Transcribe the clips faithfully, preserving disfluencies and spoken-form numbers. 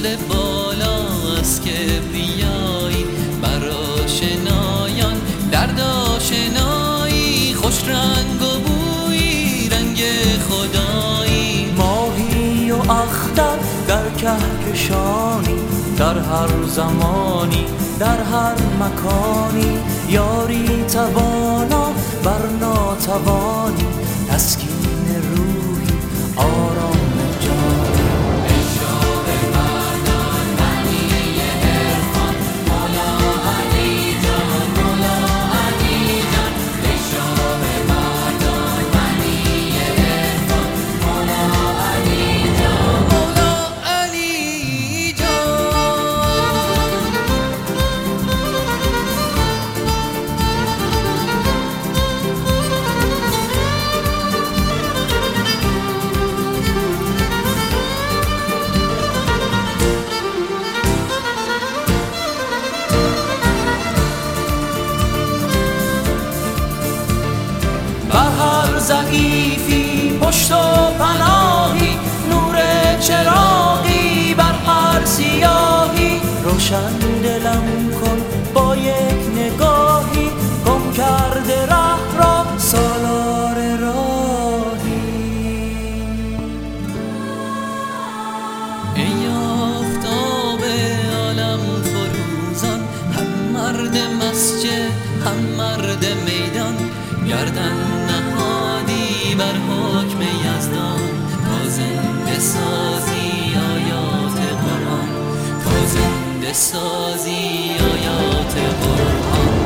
مثل بالاست که بیایی براشنایان درد آشنایی، خوش رنگ و بویی رنگ خدایی. ماهی و اختر در کهکشانی، در هر زمانی در هر مکانی، یاری توانا بر ناتوانی، تسکین روحی آرام جانی. ضعیفی پشت و پناهی، نور چراغی بر هر سیاهی، روشن دلم کن با یک نگاهی، گم کرده ره را سالار راهی. ای آفتاب عالم فروزان، هم مرد مسجد هم مرد میدان، گردن نهادی بر حکم یزدان، تا زنده سازی آیات قرآن، تا زنده سازی آیات قرآن.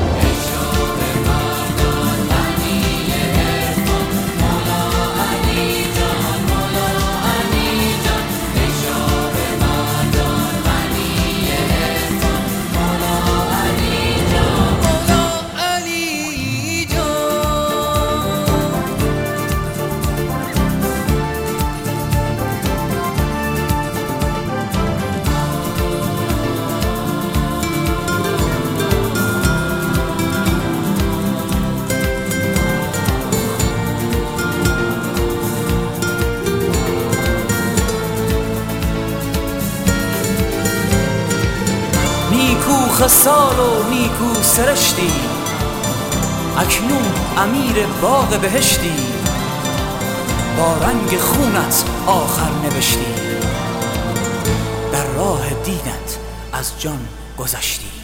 نیکو خصال و نیکو سرشتی، اکنون امیر باغ بهشتی، با رنگ خونت آخر نوشتی، در راه دینت از جان گذشتی.